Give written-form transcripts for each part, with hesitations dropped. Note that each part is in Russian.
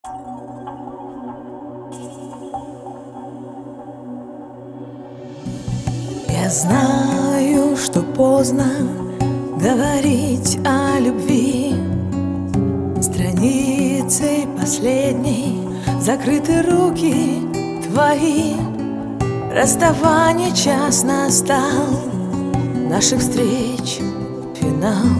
Я знаю, что поздно говорить о любви. Страницей последней закрыты руки твои. Расставание час настал, наших встреч финал.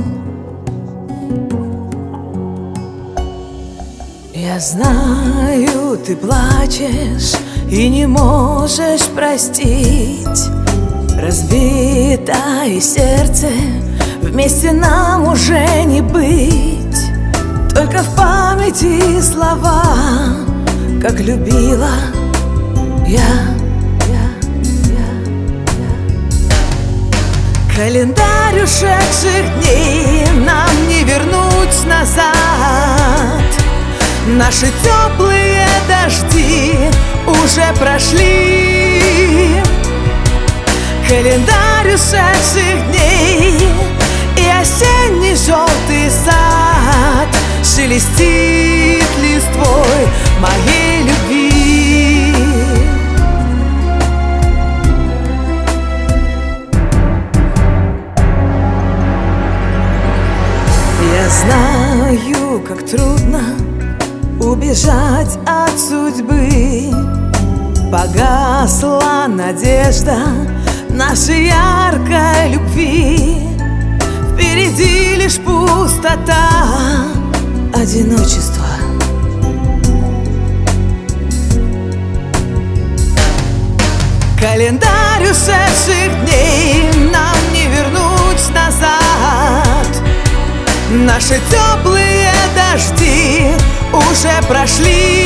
Я знаю, ты плачешь и не можешь простить. Разбитое сердце, вместе нам уже не быть. Только в памяти слова, как любила я. Календарь ушедших дней нам не вернуть назад. Наши теплые дожди уже прошли. Календарь ушедших дней и осенний желтый сад шелестит листвой моей любви. Я знаю, как трудно убежать от судьбы. Погасла надежда нашей яркой любви. Впереди лишь пустота, одиночество. Календарь ушедших дней нам не вернуть назад. Наши теплые дожди уже прошли.